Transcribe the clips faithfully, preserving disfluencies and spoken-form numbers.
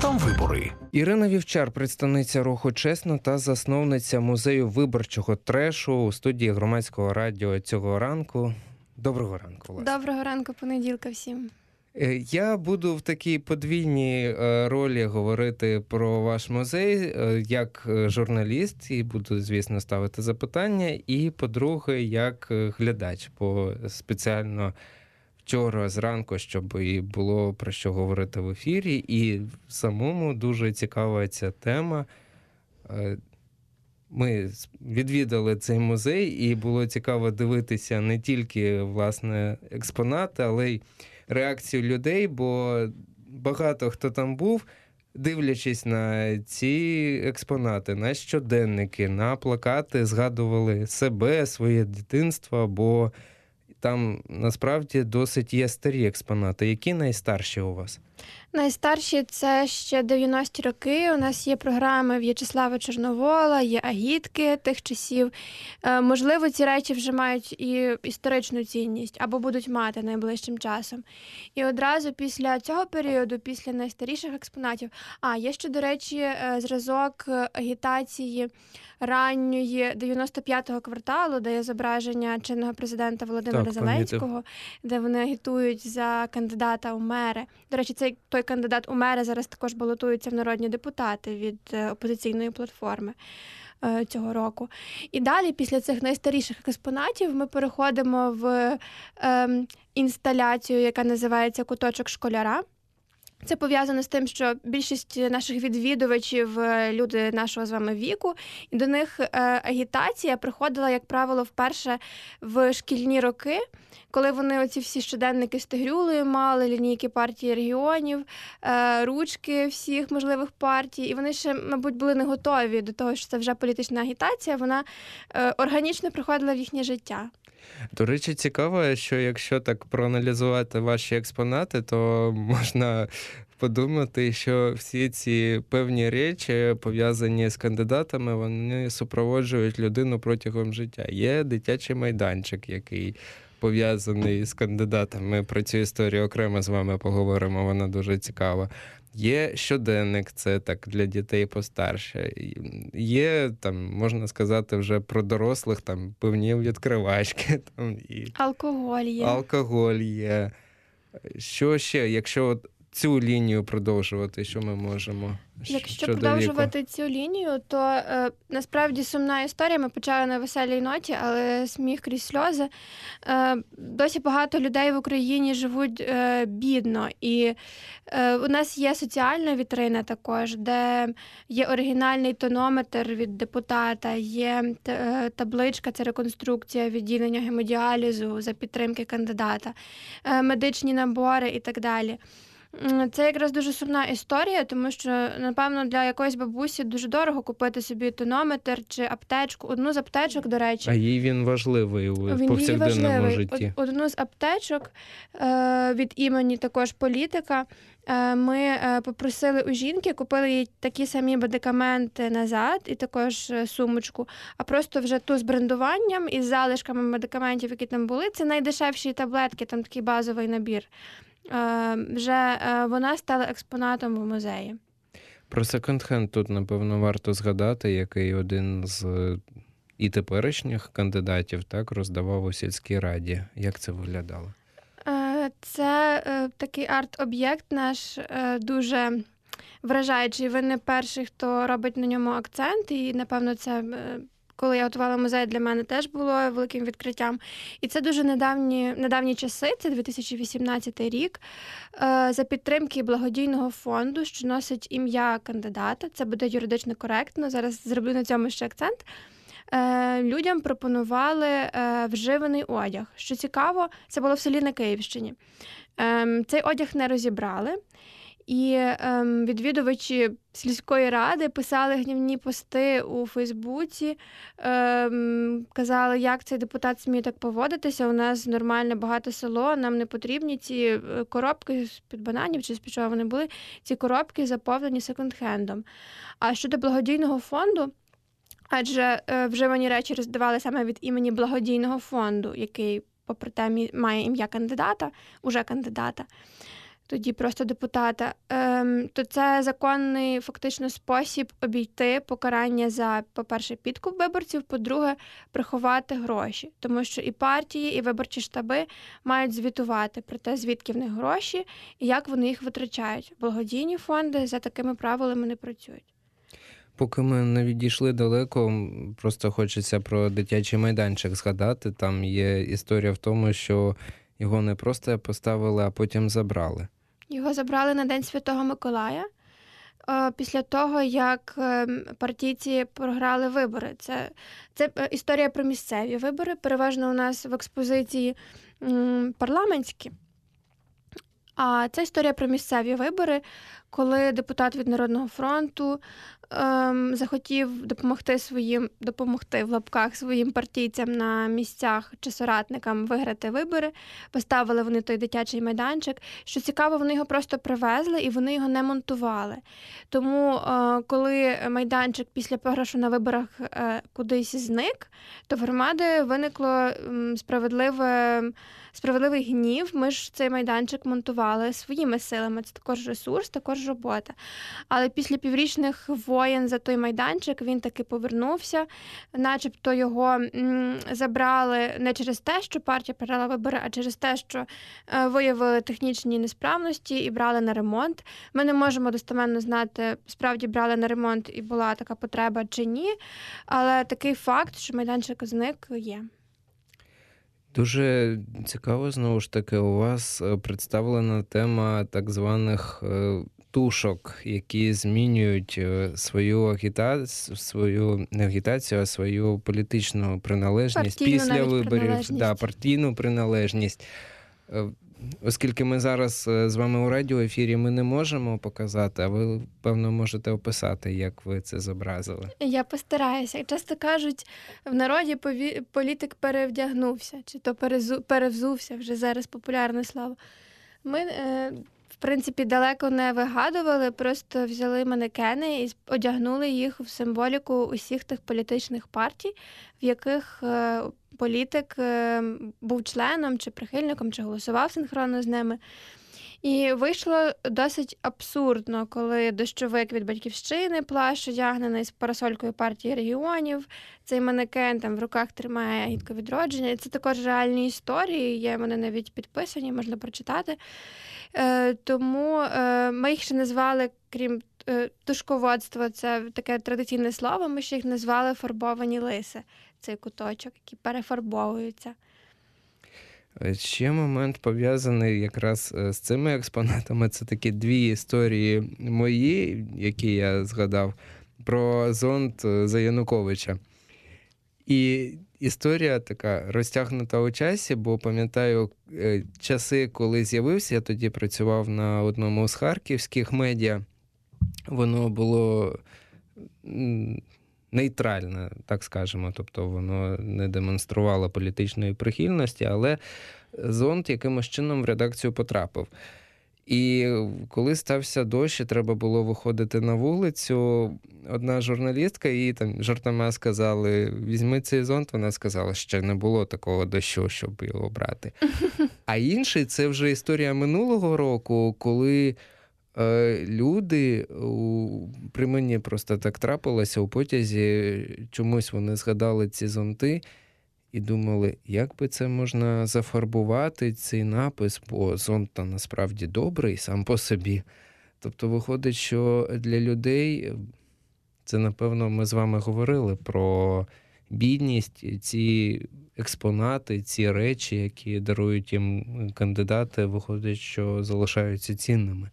там вибори. Ірина Вівчар, представниця руху «Чесно» та засновниця музею виборчого трешу у студії Громадського радіо цього ранку. Доброго ранку, власне. Доброго ранку, понеділка всім. Я буду в такій подвійній ролі говорити про ваш музей як журналіст, і буду, звісно, ставити запитання, і, по-друге, як глядач, бо спеціально вчора зранку, щоб і було про що говорити в ефірі, і самому дуже цікава ця тема. Ми відвідали цей музей, і було цікаво дивитися не тільки, власне, експонати, але й реакцію людей, бо багато хто там був, дивлячись на ці експонати, на щоденники, на плакати, згадували себе, своє дитинство, бо там насправді досить є старі експонати. Які найстарші у вас? Найстарші – це ще дев'яності роки. У нас є програми В'ячеслава Чорновола, є агітки тих часів. Можливо, ці речі вже мають і історичну цінність, або будуть мати найближчим часом. І одразу після цього періоду, після найстаріших експонатів, а, є ще, до речі, зразок агітації ранньої дев'яносто п'ятого кварталу, де є зображення чинного президента Володимира так, Зеленського, помітив. де вони агітують за кандидата у мери. До речі, цей той кандидат у мери зараз також балотується в народні депутати від опозиційної платформи цього року. І далі, після цих найстаріших експонатів, ми переходимо в е, інсталяцію, яка називається «Куточок школяра». Це пов'язано з тим, що більшість наших відвідувачів – люди нашого з вами віку, і до них агітація приходила, як правило, вперше в шкільні роки, коли вони оці всі щоденники з тигрюлею мали, лінійки партії регіонів, ручки всіх можливих партій, і вони ще, мабуть, були не готові до того, що це вже політична агітація, вона органічно приходила в їхнє життя. До речі, цікаво, що якщо так проаналізувати ваші експонати, то можна подумати, що всі ці певні речі, пов'язані з кандидатами, вони супроводжують людину протягом життя. Є дитячий майданчик, який пов'язаний з кандидатами. Ми про цю історію окремо з вами поговоримо, вона дуже цікава. Є щоденник, це так для дітей постарше. Є, там, можна сказати, вже про дорослих, там, певні відкривачки. Там, і алкоголь є. Алкоголь є. Що ще, якщо от цю лінію продовжувати, що ми можемо? Якщо продовжувати віку? Цю лінію, то е, насправді сумна історія. Ми почали на веселій ноті, але сміх крізь сльози. Е, досі багато людей в Україні живуть е, бідно. І е, у нас є соціальна вітрина також, де є оригінальний тонометр від депутата, є е, табличка, це реконструкція відділення гемодіалізу за підтримки кандидата, е, медичні набори і так далі. Це якраз дуже сумна історія, тому що, напевно, для якоїсь бабусі дуже дорого купити собі тонометр чи аптечку. Одну з аптечок, до речі. А їй він важливий у він повсякденному важливий. житті. Одну з аптечок від імені також політика ми попросили у жінки, купили їй такі самі медикаменти назад і також сумочку, а просто вже ту з брендуванням і з залишками медикаментів, які там були. Це найдешевші таблетки, там такий базовий набір. Вже вона стала експонатом в музеї. Про секонд-хенд тут, напевно, варто згадати, який один з і теперішніх кандидатів так роздавав у сільській раді. Як це виглядало? Це такий арт-об'єкт наш дуже вражаючий. Ви не перший, хто робить на ньому акцент, і, напевно, це... Коли я готувала музей, для мене теж було великим відкриттям. І це дуже недавні, недавні часи, це дві тисячі вісімнадцятий рік, за підтримки благодійного фонду, що носить ім'я кандидата. Це буде юридично коректно, зараз зроблю на цьому ще акцент. Людям пропонували вживаний одяг. Що цікаво, це було в селі на Київщині. Цей одяг не розібрали. І ем, відвідувачі сільської ради писали гнівні пости у Фейсбуці, ем, казали, як цей депутат сміє так поводитися, у нас нормальне багате село, нам не потрібні ці коробки з-під бананів, чи з-під чого вони були, ці коробки заповнені секонд-хендом. А щодо благодійного фонду, адже е, вживані речі роздавали саме від імені благодійного фонду, який, попри те, має ім'я кандидата, уже кандидата, тоді просто депутата, ем, то це законний фактично спосіб обійти покарання за, по-перше, підкуп виборців, по-друге, приховати гроші. Тому що і партії, і виборчі штаби мають звітувати про те, звідки в них гроші і як вони їх витрачають. Благодійні фонди за такими правилами не працюють. Поки ми не відійшли далеко, просто хочеться про дитячий майданчик згадати. Там є історія в тому, що його не просто поставили, а потім забрали. Його забрали на День Святого Миколая, е, після того, як е, партійці програли вибори. Це, це е, історія про місцеві вибори, переважно у нас в експозиції м, парламентські. А це історія про місцеві вибори, коли депутат від Народного фронту ем, захотів допомогти своїм, допомогти в лапках своїм партійцям на місцях чи соратникам виграти вибори. Поставили вони той дитячий майданчик. Що цікаво, вони його просто привезли і вони його не монтували. Тому, е, коли майданчик після програшу на виборах е, кудись зник, то в громади виникло м, справедливе Справедливий гнів, ми ж цей майданчик монтували своїми силами. Це також ресурс, також робота. Але після піврічних воєн за той майданчик він таки повернувся. Начебто його м, забрали не через те, що партія програла вибори, а через те, що е, виявили технічні несправності і брали на ремонт. Ми не можемо достеменно знати, справді брали на ремонт і була така потреба чи ні. Але такий факт, що майданчик зник, є. Дуже цікаво, знову ж таки, у вас представлена тема так званих тушок, які змінюють свою агітацію, свою не агітацію, а свою політичну приналежність партійну після виборів, приналежність. Да, партійну приналежність. Оскільки ми зараз з вами у радіоефірі, ми не можемо показати, а ви, певно, можете описати, як ви це зобразили. Я постараюся. Часто кажуть, в народі пові... політик перевдягнувся, чи то перезу... перевзувся, вже зараз популярне слово. Ми, е, в принципі, далеко не вигадували, просто взяли манекени і одягнули їх в символіку усіх тих політичних партій, в яких е, політик е, був членом, чи прихильником, чи голосував синхронно з ними. І вийшло досить абсурдно, коли дощовик від «Батьківщини», плащ одягнений з парасолькою партії регіонів, цей манекен там в руках тримає агітку «Відродження». Це також реальні історії, є вони навіть підписані, можна прочитати. Е, тому е, ми їх ще назвали, крім е, тушководства, це таке традиційне слово, ми ще їх назвали «фарбовані лиси», цей куточок, які перефарбовуються. Ще момент пов'язаний якраз з цими експонатами. Це такі дві історії мої, які я згадав, про зонд за Януковича. І історія така розтягнута у часі, бо пам'ятаю часи, коли з'явився, я тоді працював на одному з харківських медіа. Воно було нейтральне, так скажемо, тобто воно не демонструвало політичної прихильності, але зонд якимось чином в редакцію потрапив. І коли стався дощ, і треба було виходити на вулицю, одна журналістка, їй там жартома сказали, візьми цей зонт, вона сказала, що не було такого дощу, щоб його брати. А інший, це вже історія минулого року, коли люди, при мені просто так трапилося у потязі, чомусь вони згадали ці зонти і думали, як би це можна зафарбувати, цей напис, бо зонт насправді добрий сам по собі. Тобто виходить, що для людей, це, напевно, ми з вами говорили про бідність, ці експонати, ці речі, які дарують їм кандидати, виходить, що залишаються цінними.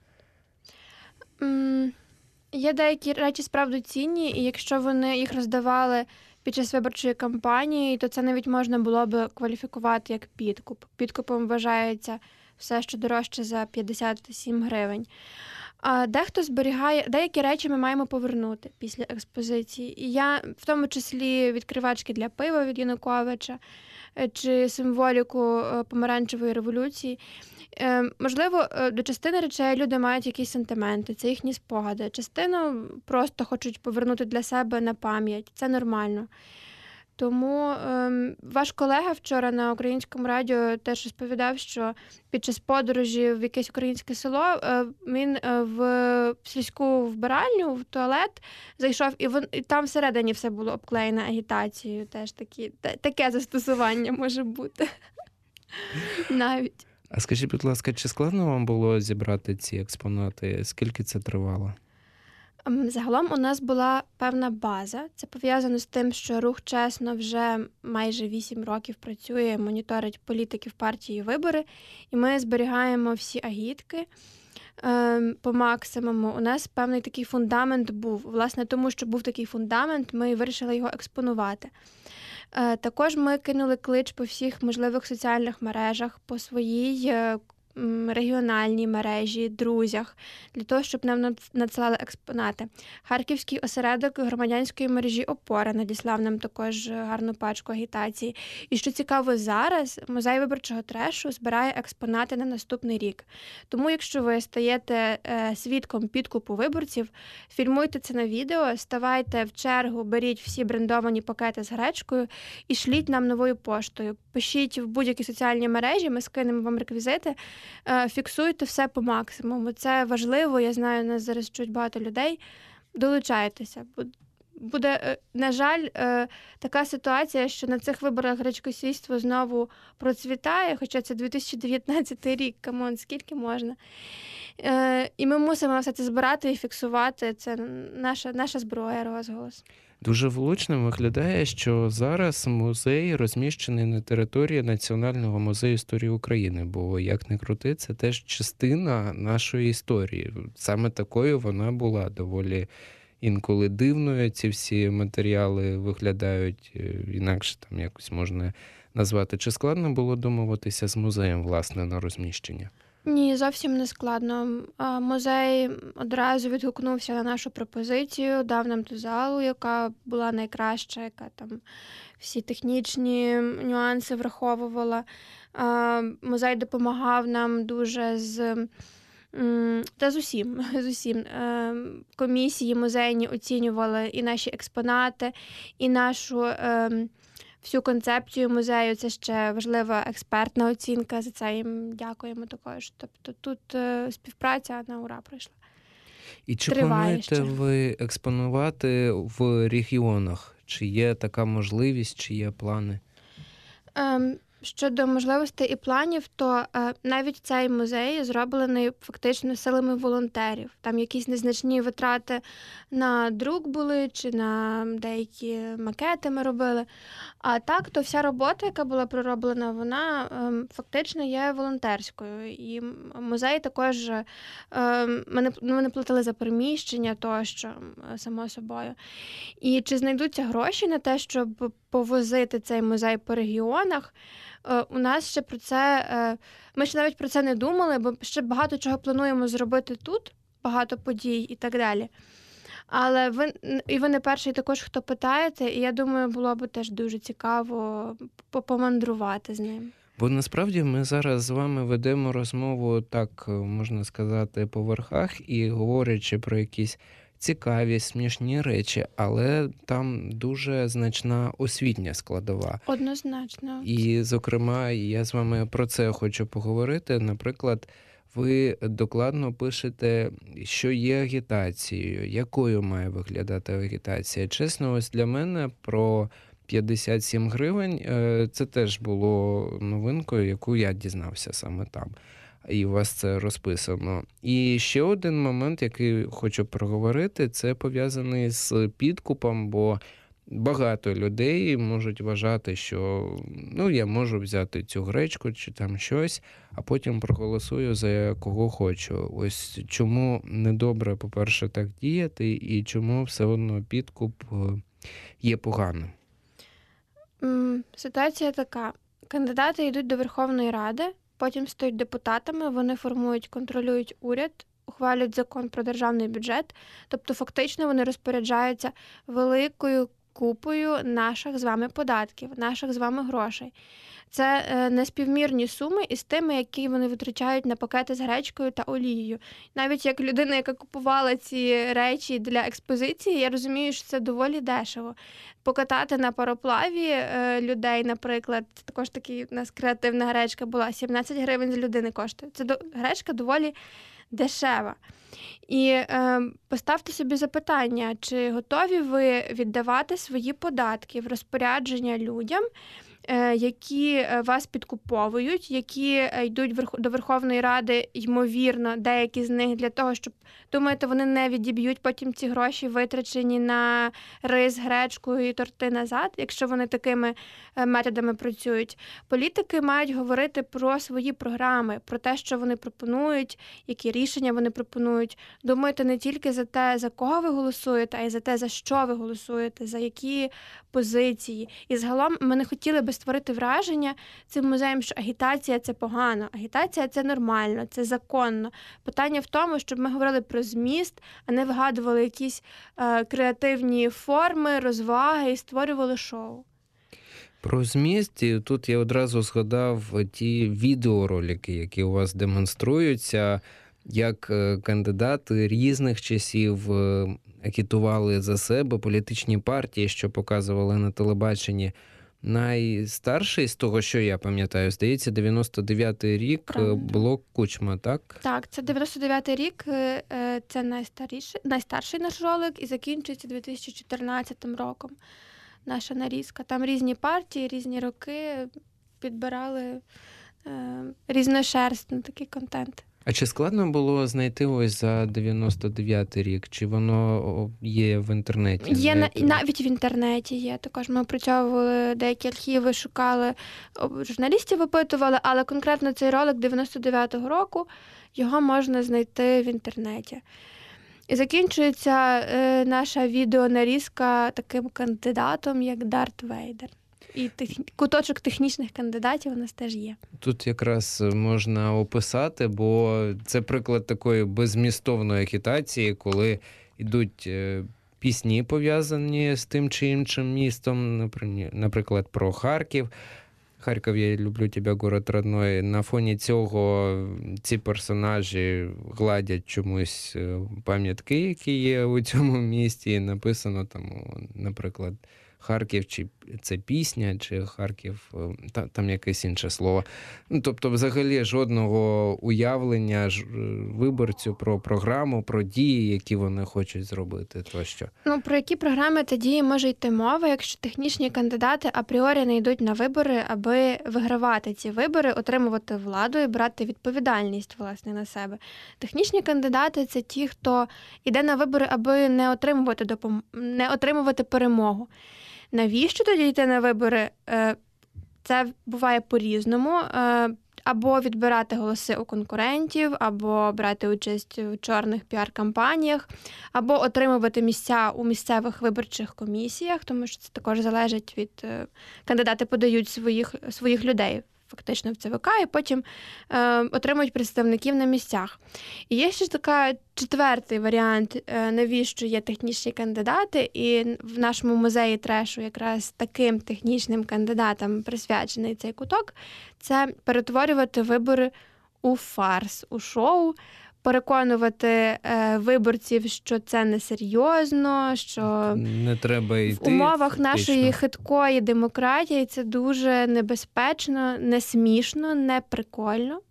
Є деякі речі справді цінні, і якщо вони їх роздавали під час виборчої кампанії, то це навіть можна було б кваліфікувати як підкуп. Підкупом вважається все, що дорожче за п'ятдесят сім гривень. А дехто зберігає, деякі речі ми маємо повернути після експозиції. І я, в тому числі, відкривачки для пива від Януковича, чи символіку помаранчевої революції. Можливо, до частини речей люди мають якісь сентименти, це їхні спогади. Частину просто хочуть повернути для себе на пам'ять, це нормально. Тому ем, ваш колега вчора на українському радіо теж розповідав, що під час подорожі в якесь українське село е, він е, в сільську вбиральню, в туалет зайшов, і, вон, і там всередині все було обклеєно агітацією. Теж такі, та, таке застосування може бути навіть. А скажіть, будь ласка, чи складно вам було зібрати ці експонати? Скільки це тривало? Загалом у нас була певна база. Це пов'язано з тим, що рух «Чесно» вже майже вісім років працює, моніторить політиків партії і вибори, і ми зберігаємо всі агітки е, по максимуму. У нас певний такий фундамент був. Власне, тому що був такий фундамент, ми вирішили його експонувати. Е, також ми кинули клич по всіх можливих соціальних мережах, по своїй е, регіональній мережі, друзях, для того, щоб нам надсилали експонати. Харківський осередок громадянської мережі «Опора» надіслав нам також гарну пачку агітації. І що цікаво, зараз музей виборчого трешу збирає експонати на наступний рік. Тому, якщо ви стаєте е, свідком підкупу виборців, фільмуйте це на відео, ставайте в чергу, беріть всі брендовані пакети з гречкою і шліть нам новою поштою. Пишіть в будь-які соціальні мережі, ми скинемо вам реквізити, фіксуйте все по максимуму. Це важливо, я знаю, нас зараз чують багато людей. Долучайтеся. Буде, на жаль, така ситуація, що на цих виборах гречкосійство знову процвітає, хоча це дві тисячі дев'ятнадцятий рік, камон, скільки можна. І ми мусимо все це збирати і фіксувати. Це наша, наша зброя, розголос. Дуже влучно виглядає, що зараз музей розміщений на території Національного музею історії України, бо, як не крути, це теж частина нашої історії. Саме такою вона була, доволі інколи дивною. Ці всі матеріали виглядають, інакше там якось можна назвати. Чи складно було домовитися з музеєм, власне, на розміщення? Ні, зовсім не складно. Музей одразу відгукнувся на нашу пропозицію, дав нам ту залу, яка була найкраща, яка там всі технічні нюанси враховувала. Музей допомагав нам дуже з... Та з усім, з усім. Комісії музейні оцінювали і наші експонати, і нашу... всю концепцію музею. Це ще важлива експертна оцінка, за це їм дякуємо також. Тобто тут е, співпраця на ура пройшла. І чи Триває плануєте ще. ви експонувати в регіонах? Чи є така можливість, чи є плани? Ем, Щодо можливостей і планів, то е, навіть цей музей зроблений фактично силами волонтерів. Там якісь незначні витрати на друк були, чи на деякі макети ми робили. А так, то вся робота, яка була пророблена, вона е, фактично є волонтерською. І музей також, е, ми, не, ми не платили за приміщення тощо, само собою. І чи знайдуться гроші на те, щоб повозити цей музей по регіонах? У нас ще про це, ми ще навіть про це не думали, бо ще багато чого плануємо зробити тут, багато подій і так далі. Але ви, і ви не перший також, хто питаєте, і я думаю, було б теж дуже цікаво помандрувати з ним. Бо насправді ми зараз з вами ведемо розмову, так можна сказати, по верхах і говорячи про якісь цікаві, смішні речі, але там дуже значна освітня складова. Однозначно. І, зокрема, я з вами про це хочу поговорити. Наприклад, ви докладно пишете, що є агітацією, якою має виглядати агітація. Чесно, ось для мене про п'ятдесят сім гривень це теж було новинкою, яку я дізнався саме там. І у вас це розписано. І ще один момент, який хочу проговорити, це пов'язаний з підкупом, бо багато людей можуть вважати, що ну, я можу взяти цю гречку чи там щось, а потім проголосую за кого хочу. Ось чому недобре, по-перше, так діяти, і чому все одно підкуп є поганим? Ситуація така. Кандидати йдуть до Верховної Ради, потім стають депутатами, вони формують, контролюють уряд, ухвалюють закон про державний бюджет, тобто фактично вони розпоряджаються великою купою наших з вами податків, наших з вами грошей. Це е, неспівмірні суми із тими, які вони витрачають на пакети з гречкою та олією. Навіть як людина, яка купувала ці речі для експозиції, я розумію, що це доволі дешево. Покатати на пароплаві е, людей, наприклад, це також такі у нас креативна гречка була, сімнадцять гривень з людини коштує. Це до, гречка доволі дешева. І е, поставте собі запитання, чи готові ви віддавати свої податки в розпорядження людям, які вас підкуповують, які йдуть до Верховної Ради, ймовірно, деякі з них для того, щоб, думаєте, вони не відіб'ють потім ці гроші, витрачені на рис, гречку і торти назад, якщо вони такими методами працюють. Політики мають говорити про свої програми, про те, що вони пропонують, які рішення вони пропонують. Думайте не тільки за те, за кого ви голосуєте, а й за те, за що ви голосуєте, за які позиції. І загалом ми не хотіли би створити враження цим музеєм, що агітація – це погано, агітація – це нормально, це законно. Питання в тому, щоб ми говорили про зміст, а не вигадували якісь е, креативні форми, розваги і створювали шоу. Про зміст, і тут я одразу згадав ті відеоролики, які у вас демонструються, як кандидати різних часів агітували за себе, політичні партії, що показували на телебаченні. Найстарший, з того, що я пам'ятаю, здається, дев'яносто дев'ятий рік, Правильно. Блок Кучма, так? Так, це дев'яносто дев'ятий рік, це найстаріший, найстарший наш ролик і закінчується дві тисячі чотирнадцятим роком. Наша нарізка. Там різні партії, різні роки підбирали е, різношерстний такий контент. А чи складно було знайти ось за дев'яносто дев'ятий рік? Чи воно є в інтернеті? Є на, навіть в інтернеті є. Також ми опрацьовували деякі архіви, шукали, журналістів опитували, але конкретно цей ролик дев'яносто дев'ятого року, його можна знайти в інтернеті. І закінчується е, наша відеонарізка таким кандидатом, як Дарт Вейдер. І тех... куточок технічних кандидатів у нас теж є. Тут якраз можна описати, бо це приклад такої беззмістовної агітації, коли йдуть пісні, пов'язані з тим чи іншим містом, наприклад, про Харків. Харків, я люблю тебе, город родной. На фоні цього ці персонажі гладять чомусь пам'ятки, які є у цьому місті. Написано там, наприклад, Харків, чи це пісня, чи Харків, та, там якесь інше слово. Ну, тобто, взагалі, жодного уявлення ж, виборцю про програму, про дії, які вони хочуть зробити, тощо. Ну, про які програми та дії може йти мова, якщо технічні кандидати апріорі не йдуть на вибори, аби вигравати ці вибори, отримувати владу і брати відповідальність, власне, на себе. Технічні кандидати – це ті, хто йде на вибори, аби не отримувати, допом... не отримувати перемогу. Навіщо тоді йти на вибори? Це буває по-різному. Або відбирати голоси у конкурентів, або брати участь у чорних піар-кампаніях, або отримувати місця у місцевих виборчих комісіях, тому що це також залежить від... Кандидати подають своїх, своїх людей фактично в ЦВК, і потім е, отримують представників на місцях. І є ще така четвертий варіант, е, навіщо є технічні кандидати, і в нашому музеї трешу якраз таким технічним кандидатам присвячений цей куток, це перетворювати вибори у фарс, у шоу, переконувати е, виборців, що це несерйозно, що не треба йти, в умовах фактично. Нашої хиткої демократії це дуже небезпечно, не смішно, не прикольно.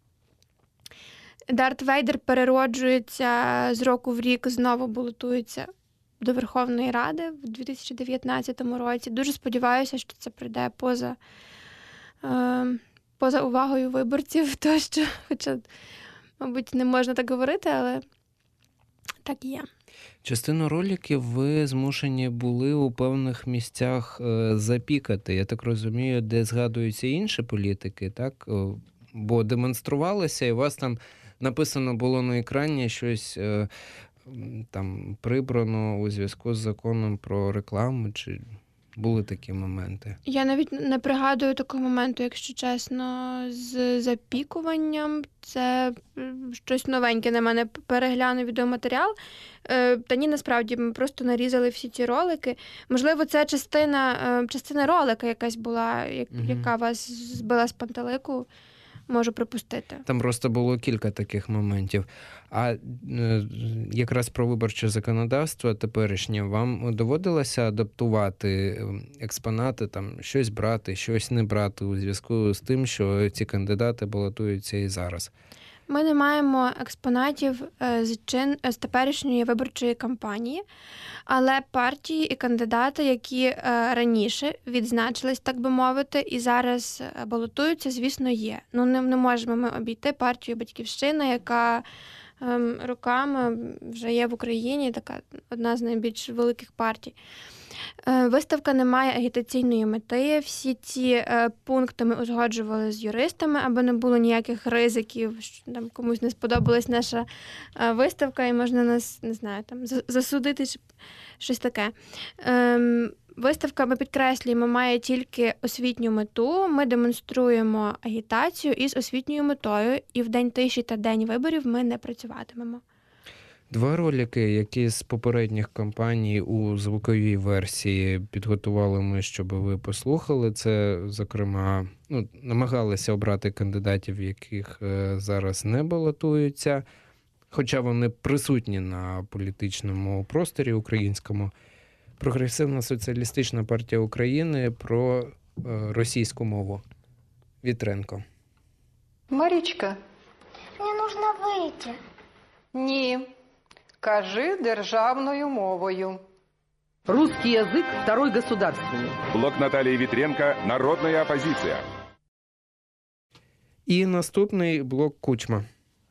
Дарт Вейдер перероджується з року в рік, знову балотується до Верховної Ради в дві тисячі дев'ятнадцятому році. Дуже сподіваюся, що це прийде поза, е, поза увагою виборців, тощо, хоча мабуть, не можна так говорити, але так і є. Частину роликів ви змушені були у певних місцях запікати. Я так розумію, де згадуються інші політики, так? Бо демонструвалися, і у вас там написано було на екрані щось там прибрано у зв'язку з законом про рекламу, чи... Були такі моменти? Я навіть не пригадую такого моменту, якщо чесно, з запікуванням. Це щось новеньке на мене. Перегляну відеоматеріал. Та ні, насправді, ми просто нарізали всі ці ролики. Можливо, це частина, частина ролика якась була, яка угу. вас збила з пантелику. Можу припустити. Там просто було кілька таких моментів. А е, якраз про виборче законодавство теперішнє, вам доводилося адаптувати експонати, там щось брати, щось не брати у зв'язку з тим, що ці кандидати балотуються і зараз? Ми не маємо експонатів з чин з теперішньої виборчої кампанії, але партії і кандидати, які раніше відзначились, так би мовити, і зараз балотуються, звісно, є. Ну, не, не можемо ми обійти партію «Батьківщина», яка ем, роками вже є в Україні, така одна з найбільш великих партій. Виставка не має агітаційної мети. Всі ці пункти ми узгоджували з юристами, аби не було ніяких ризиків, що там комусь не сподобалась наша виставка і можна нас, не знаю, там засудити, щось таке. Виставка, ми підкреслюємо, має тільки освітню мету. Ми демонструємо агітацію із освітньою метою, і в день тиші та день виборів ми не працюватимемо. Два ролики, які з попередніх кампаній у звуковій версії підготували ми, щоб ви послухали. Це, зокрема, ну, намагалися обрати кандидатів, яких зараз не балотуються, хоча вони присутні на політичному просторі українському. Прогресивна соціалістична партія України про російську мову. Вітренко. Марічка. Мені нужно вийти. Ні. Кажи державною мовою. Русский язык – второй государственный. Блок Наталии Витренко «Народная оппозиция». І наступний блок Кучма.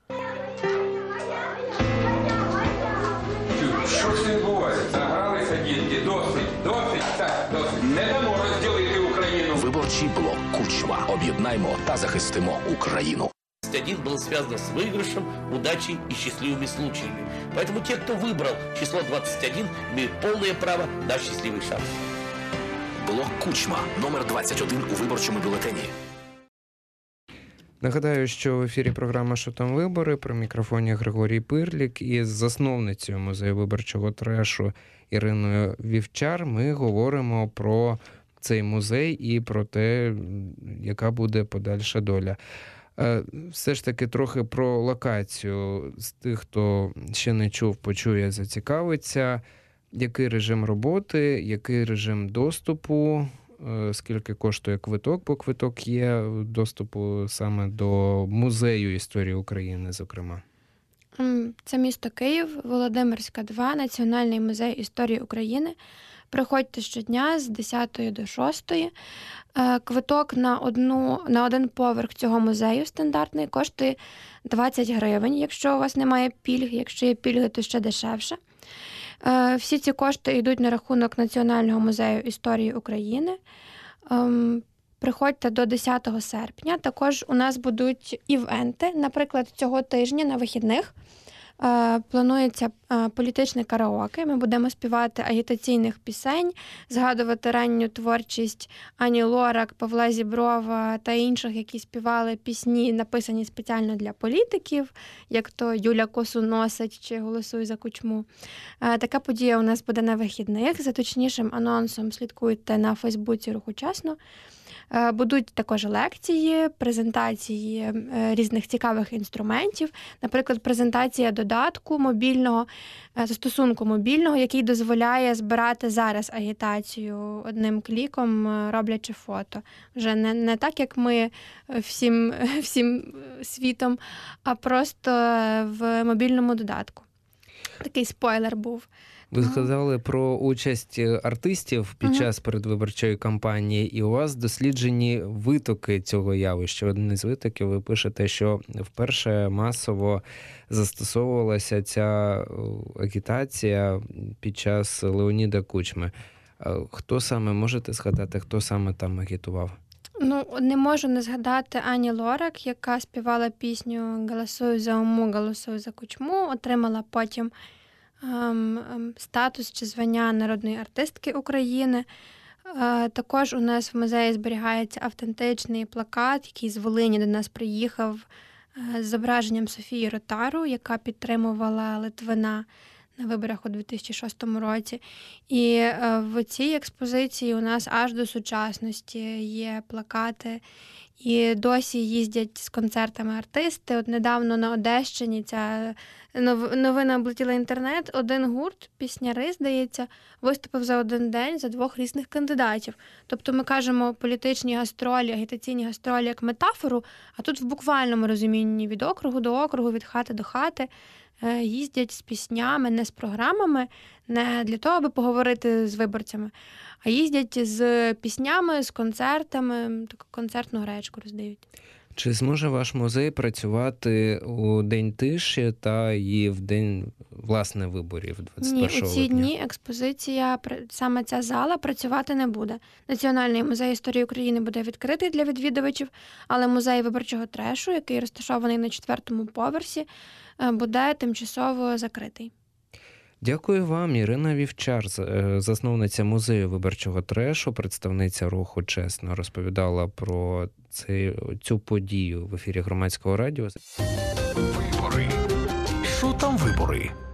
Що ж відбувається? Загралися діти. Досить, досить, так, досить. Не дамо розділити Україну. Виборчий блок Кучма. Об'єднаймо та захистимо Україну. двадцать один было связано с выигрышем, удачей и счастливыми случаями. Поэтому те, кто выбрал число двадцать один, имеют полное право на счастливый шанс. Блок Кучма. Номер двадцять один у виборчому бюлетені. Нагадаю, що в ефірі програма «Що там вибори», при мікрофоні Григорій Пирлік, і з засновницею музею виборчого трешу Іриною Вівчар ми говоримо про цей музей і про те, яка буде подальша доля. Все ж таки трохи про локацію. З тих, хто ще не чув, почує, зацікавиться. Який режим роботи, який режим доступу, скільки коштує квиток, бо квиток є доступу саме до музею історії України, зокрема. Це місто Київ, Володимирська, два, Національний музей історії України. Приходьте щодня з десятої до шостої. Квиток на, одну, на один поверх цього музею стандартний коштує двадцять гривень, якщо у вас немає пільг, якщо є пільги, то ще дешевше. Всі ці кошти йдуть на рахунок Національного музею історії України. Приходьте до десятого серпня. Також у нас будуть івенти. Наприклад, цього тижня на вихідних планується політичне караоке. Ми будемо співати агітаційних пісень, згадувати ранню творчість Ані Лорак, Павла Зіброва та інших, які співали пісні, написані спеціально для політиків, як то Юля косу носить чи Голосуй за Кучму. Така подія у нас буде на вихідних. За точнішим анонсом слідкуйте на Фейсбуці «Рух Учасно». Будуть також лекції, презентації різних цікавих інструментів. Наприклад, презентація додатку мобільного, застосунку мобільного, який дозволяє збирати зараз агітацію одним кліком, роблячи фото. Вже не, не так, як ми всім, всім світом, а просто в мобільному додатку. Такий спойлер був. Ви згадали про участь артистів під час передвиборчої кампанії, і у вас досліджені витоки цього явища. Один із витоків ви пишете, що вперше масово застосовувалася ця агітація під час Леоніда Кучми. Хто саме, можете згадати, хто саме там агітував? Ну, не можу не згадати Ані Лорак, яка співала пісню «Голосуй за Уму, голосуй за Кучму», отримала потім статус чи звання народної артистки України. Е, Також у нас в музеї зберігається автентичний плакат, який з Волині до нас приїхав е, з зображенням Софії Ротару, яка підтримувала Литвина на виборах у дві тисячі шостому році. І е, в цій експозиції у нас аж до сучасності є плакати, і досі їздять з концертами артисти. От недавно на Одещині ця нов- новина облетіла інтернет. Один гурт, пісняри, здається, виступив за один день за двох різних кандидатів. Тобто ми кажемо політичні гастролі, агітаційні гастролі як метафору, а тут в буквальному розумінні від округу до округу, від хати до хати е, їздять з піснями, не з програмами, не для того, аби поговорити з виборцями, а їздять з піснями, з концертами, таку концертну гречку роздають. Чи зможе ваш музей працювати у День тиші та і в день, власне, виборів двадцять Ні, першого у ці липня? дні експозиція, пр- саме ця зала, працювати не буде. Національний музей історії України буде відкритий для відвідувачів, але музей виборчого трешу, який розташований на четвертому поверсі, е, буде тимчасово закритий. Дякую вам, Ірина Вівчар, засновниця музею виборчого трешу, представниця руху «Чесно», розповідала про цей, цю подію в ефірі Громадського радіо. Вибори. Що там вибори?